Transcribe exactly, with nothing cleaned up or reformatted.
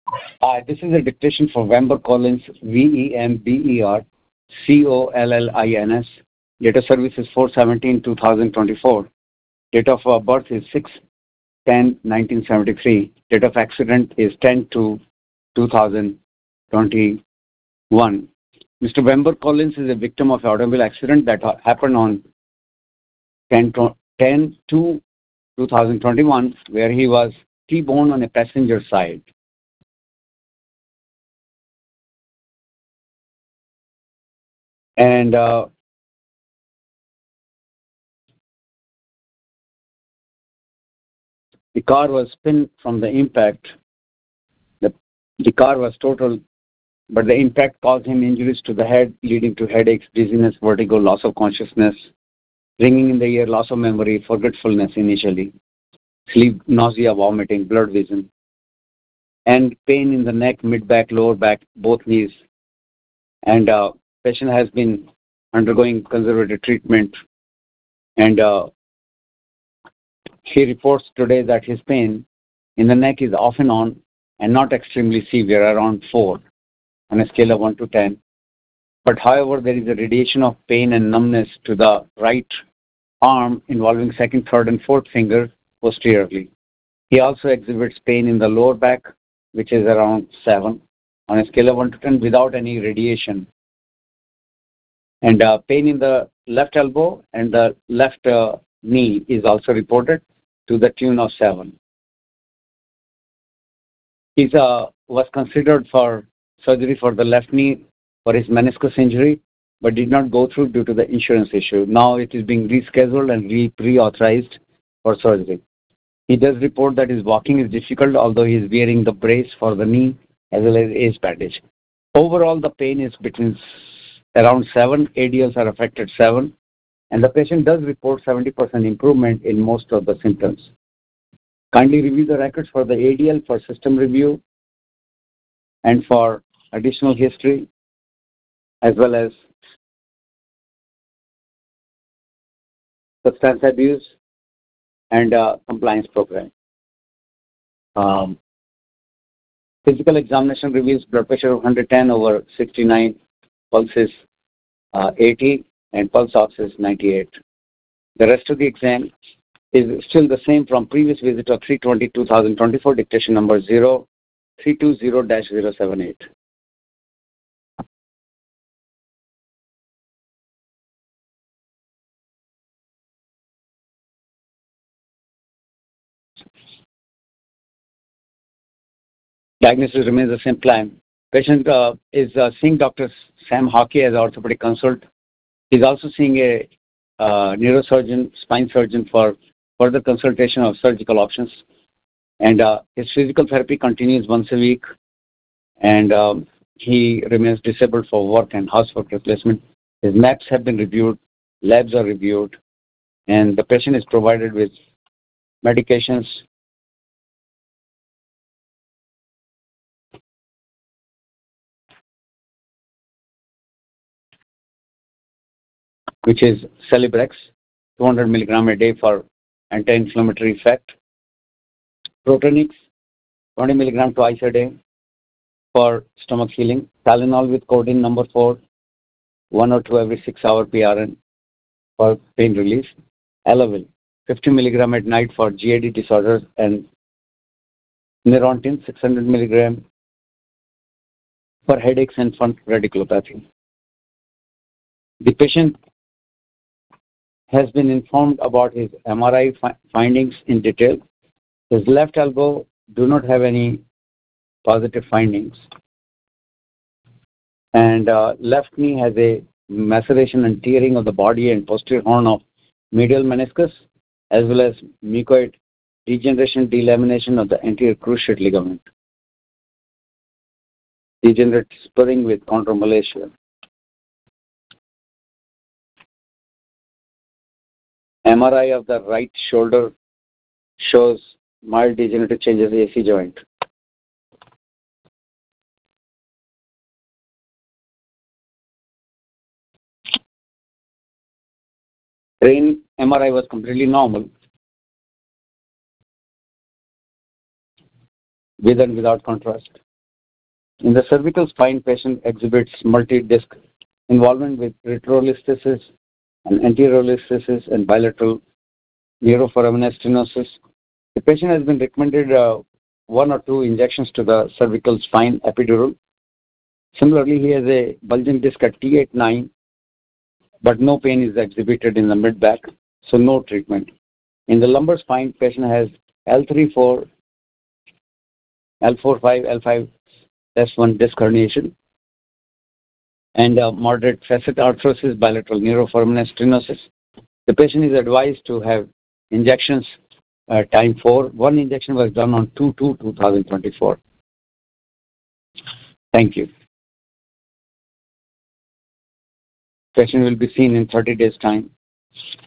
Hi, this is a dictation for Vember Collins, V E M B E R C O L L I N S. Date of service is four seventeen two thousand twenty-four. Date of uh, birth is six ten nineteen seventy-three. Date of accident is ten two two thousand twenty-one. Mister Vember Collins is a victim of an automobile accident that ha- happened on ten two two thousand twenty-one, where he was T-boned on a passenger side. And uh, the car was spun from the impact. The, the car was total, but the impact caused him injuries to the head, leading to headaches, dizziness, vertigo, loss of consciousness, ringing in the ear, loss of memory, forgetfulness initially, sleep, nausea, vomiting, blurred vision, and pain in the neck, mid-back, lower back, both knees. And uh, patient has been undergoing conservative treatment, and uh, he reports today that his pain in the neck is off and on and not extremely severe, around four on a scale of one to ten. But however, there is a radiation of pain and numbness to the right arm involving second, third, and fourth finger posteriorly. He also exhibits pain in the lower back, which is around seven on a scale of one to ten without any radiation. And uh, pain in the left elbow and the left uh, knee is also reported to the tune of seven. He uh, was considered for surgery for the left knee for his meniscus injury, but did not go through due to the insurance issue. Now it is being rescheduled and re- pre-authorized for surgery. He does report that his walking is difficult, although he is wearing the brace for the knee as well as ace bandage. Overall, the pain is between around seven, A D Ls are affected seven, and the patient does report seventy percent improvement in most of the symptoms. Kindly review the records for the A D L for system review and for additional history, as well as substance abuse and uh, compliance program. Um, physical examination reveals blood pressure of one hundred ten over sixty-nine, pulse is uh, eighty, and pulse ox is ninety-eight. The rest of the exam is still the same from previous visit of three twenty two thousand twenty-four, dictation number zero three two zero dash zero seven eight. Diagnosis remains the same plan. Patient uh, is uh, seeing Doctor Sam Hockey as orthopedic consult. He's also seeing a uh, neurosurgeon, spine surgeon for further consultation of surgical options. And uh, his physical therapy continues once a week, and um, he remains disabled for work and housework replacement. His maps have been reviewed, labs are reviewed, and the patient is provided with medications which is Celebrex, two hundred milligram a day for anti-inflammatory effect. Protonix, twenty milligram twice a day for stomach healing. Tylenol with codeine number four, one or two every six hour P R N for pain relief. Elavil, fifty milligram at night for G A D disorders, and Neurontin, six hundred milligram for headaches and front radiculopathy. The patient has been informed about his M R I fi- findings in detail. His left elbow do not have any positive findings, and uh, left knee has a maceration and tearing of the body and posterior horn of medial meniscus, as well as mucoid degeneration, delamination of the anterior cruciate ligament, degenerate spurring with chondromalacia. M R I of the right shoulder shows mild degenerative changes in the A C joint. Brain M R I was completely normal, with and without contrast. In the cervical spine, patient exhibits multi-disc involvement with retrolisthesis and anterolisthesis and bilateral neuroforaminal stenosis. The patient has been recommended uh, one or two injections to the cervical spine epidural. Similarly, he has a bulging disc at T eight nine, but no pain is exhibited in the mid-back, so no treatment. In the lumbar spine, patient has L three four, L four five, L five S one disc herniation, and uh, moderate facet arthrosis, bilateral neuroforaminal stenosis. The patient is advised to have injections uh, time four. One injection was done on two two twenty twenty-four. Thank you. Patient will be seen in thirty days time.